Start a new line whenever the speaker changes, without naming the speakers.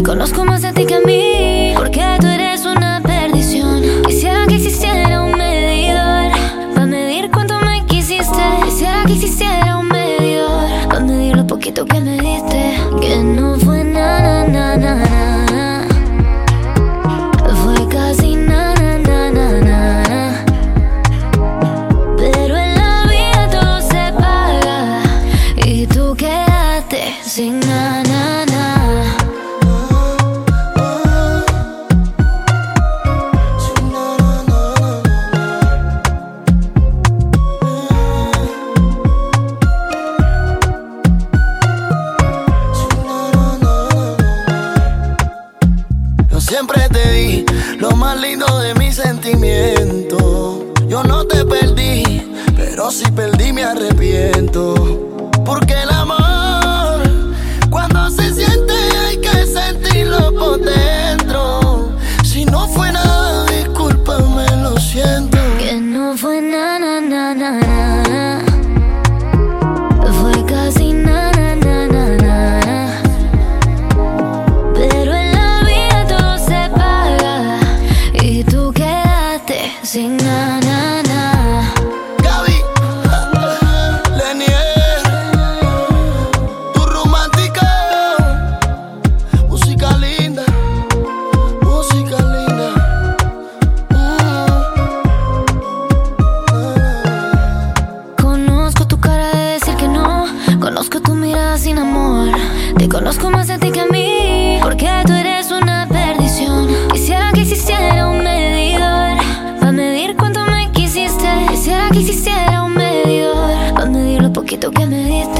conozco más a ti que a mí, porque tú eres una perdición. Quisiera que existiera un medidor para medir cuánto me quisiste. Quisiera que existiera un medidor para medir lo poquito que me diste. Que no fue na na na na na, fue casi na na na na na. Pero en la vida todo se paga y tú quedaste sin na na na.
Siempre te di lo más lindo de mis sentimientos. Yo no te perdí, pero si perdí me arrepiento. Porque el amor, cuando se siente hay que sentirlo por dentro. Si no fue nada, discúlpame, lo siento.
Que no fue na na na na na, fue casi na na na na na. Pero en la vida todo se paga y tú quedaste sin na na na.
Gaby, Lenier, tu romántica. Música linda, música linda.
Conozco tu cara de decir que no, conozco tu mirada sin amor. Te conozco más a ti que a mí, porque tú eres una perdición. Quisiera que existiera un medidor para medir cuánto me quisiste. Quisiera que existiera un medidor para medir lo poquito que me diste.